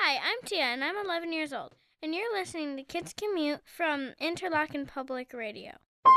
Hi, I'm Tia, and I'm 11 years old, and you're listening to Kids Commute from Interlochen Public Radio.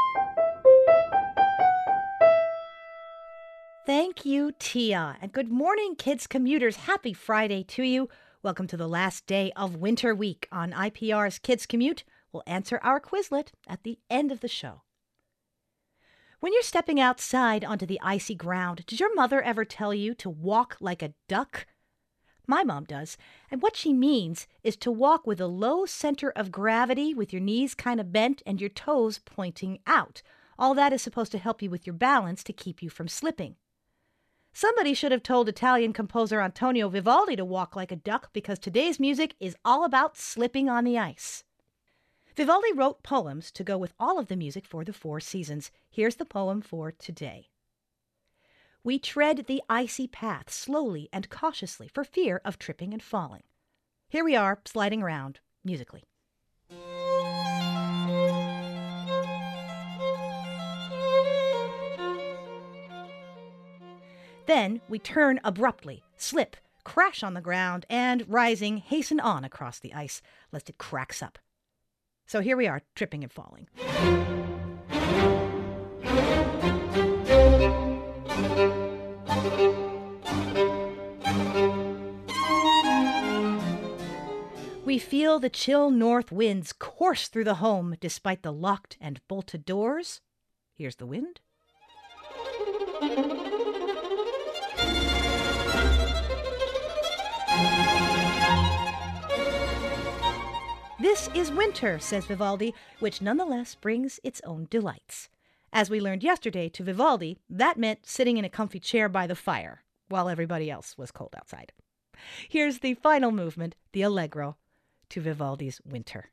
Thank you, Tia, and good morning, kids commuters. Happy Friday to you. Welcome to the last day of Winter Week on IPR's Kids Commute. We'll answer our Quizlet at the end of the show. When you're stepping outside onto the icy ground, does your mother ever tell you to walk like a duck? My mom does, and what she means is to walk with a low center of gravity with your knees kind of bent and your toes pointing out. All that is supposed to help you with your balance to keep you from slipping. Somebody should have told Italian composer Antonio Vivaldi to walk like a duck because today's music is all about slipping on the ice. Vivaldi wrote poems to go with all of the music for the 4 seasons. Here's the poem for today. We tread the icy path slowly and cautiously for fear of tripping and falling. Here we are, sliding around, musically. Then we turn abruptly, slip, crash on the ground, and, rising, hasten on across the ice, lest it cracks up. So here we are, tripping and falling. We feel the chill north winds course through the home despite the locked and bolted doors. Here's the wind. This is winter, says Vivaldi, which nonetheless brings its own delights. As we learned yesterday, to Vivaldi, that meant sitting in a comfy chair by the fire, while everybody else was cold outside. Here's the final movement, the Allegro, to Vivaldi's Winter.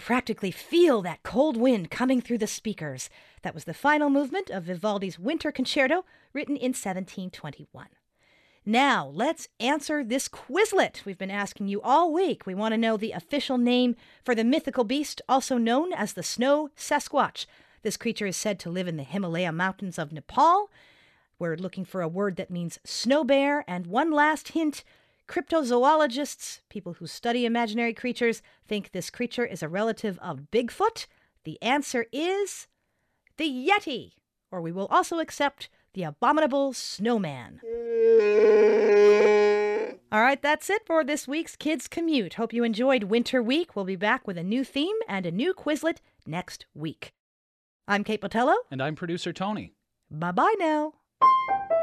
practically feel that cold wind coming through the speakers. That was the final movement of Vivaldi's Winter Concerto, written in 1721. Now, let's answer this Quizlet we've been asking you all week. We want to know the official name for the mythical beast, also known as the Snow Sasquatch. This creature is said to live in the Himalaya mountains of Nepal. We're looking for a word that means snow bear. And one last hint, cryptozoologists, people who study imaginary creatures, think this creature is a relative of Bigfoot. The answer is the Yeti, or we will also accept the abominable snowman. All right, that's it for this week's Kids Commute. Hope you enjoyed Winter Week. We'll be back with a new theme and a new Quizlet next week. I'm Kate Botello. And I'm producer Tony. Bye-bye now.